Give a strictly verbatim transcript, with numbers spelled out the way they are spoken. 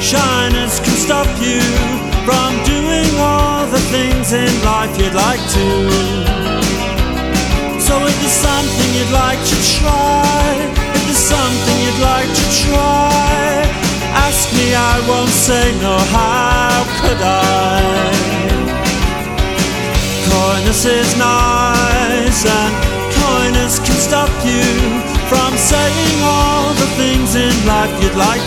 shyness can stop you from doing all the things in life you'd like to. So if there's something you'd like to try, if there's something you'd like to try, ask me, I won't say no, how could I? Coyness is nice, and coyness can stop you from saying all the things in life you'd like